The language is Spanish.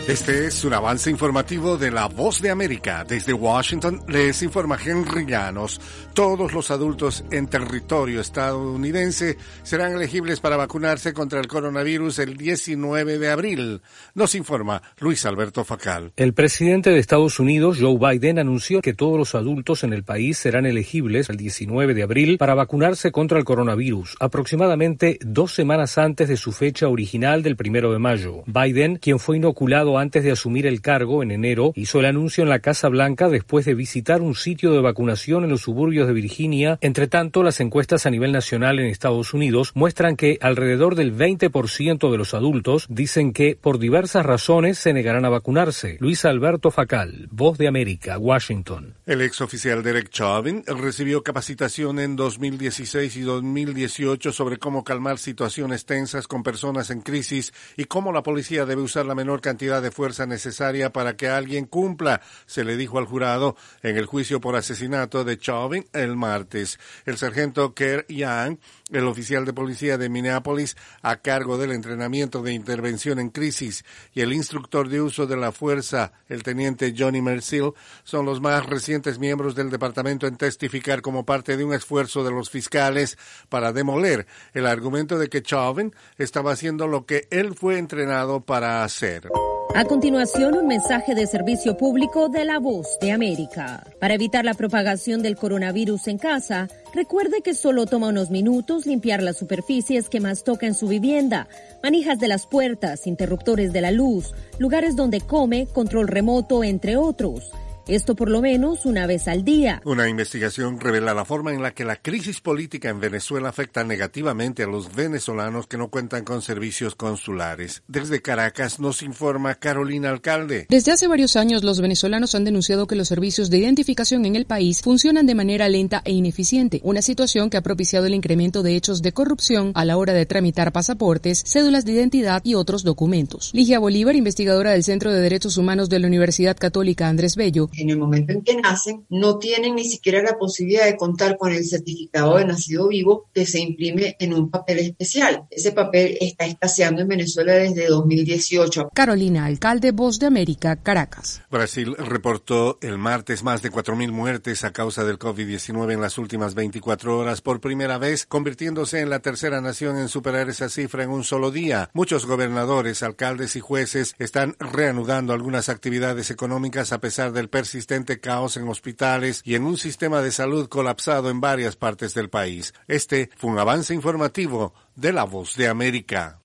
Este es un avance informativo de La Voz de América. Desde Washington les informa Henry Llanos. Todos los adultos en territorio estadounidense serán elegibles para vacunarse contra el coronavirus el 19 de abril. Nos informa Luis Alberto Facal. El presidente de Estados Unidos, Joe Biden, anunció que todos los adultos en el país serán elegibles el 19 de abril para vacunarse contra el coronavirus, aproximadamente 2 semanas antes de su fecha original del 1 de mayo. Biden, quien fue inoculado antes de asumir el cargo en enero, hizo el anuncio en la Casa Blanca después de visitar un sitio de vacunación en los suburbios de Virginia. Entre tanto, las encuestas a nivel nacional en Estados Unidos muestran que alrededor del 20% de los adultos dicen que por diversas razones se negarán a vacunarse. Luis Alberto Facal, Voz de América, Washington. El exoficial Derek Chauvin recibió capacitación en 2016 y 2018 sobre cómo calmar situaciones tensas con personas en crisis y cómo la policía debe usar la menor cantidad de fuerza necesaria para que alguien cumpla, se le dijo al jurado en el juicio por asesinato de Chauvin el martes. El sargento Kerr Young, el oficial de policía de Minneapolis a cargo del entrenamiento de intervención en crisis, y el instructor de uso de la fuerza, el teniente Johnny Mercil, son los más recientes miembros del departamento en testificar como parte de un esfuerzo de los fiscales para demoler el argumento de que Chauvin estaba haciendo lo que él fue entrenado para hacer. A continuación, un mensaje de servicio público de La Voz de América. Para evitar la propagación del coronavirus en casa, recuerde que solo toma unos minutos limpiar las superficies que más toca en su vivienda, manijas de las puertas, interruptores de la luz, lugares donde come, control remoto, entre otros. Esto por lo menos una vez al día. Una investigación revela la forma en la que la crisis política en Venezuela afecta negativamente a los venezolanos que no cuentan con servicios consulares. Desde Caracas nos informa Carolina Alcalde. Desde hace varios años los venezolanos han denunciado que los servicios de identificación en el país funcionan de manera lenta e ineficiente, una situación que ha propiciado el incremento de hechos de corrupción a la hora de tramitar pasaportes, cédulas de identidad y otros documentos. Ligia Bolívar, investigadora del Centro de Derechos Humanos de la Universidad Católica Andrés Bello, en el momento en que nacen, no tienen ni siquiera la posibilidad de contar con el certificado de nacido vivo que se imprime en un papel especial. Ese papel está escaseando en Venezuela desde 2018. Carolina Alcalde, Voz de América, Caracas. Brasil reportó el martes más de 4.000 muertes a causa del COVID-19 en las últimas 24 horas, por primera vez convirtiéndose en la tercera nación en superar esa cifra en un solo día. Muchos gobernadores, alcaldes y jueces están reanudando algunas actividades económicas a pesar del persistente caos en hospitales y en un sistema de salud colapsado en varias partes del país. Este fue un avance informativo de La Voz de América.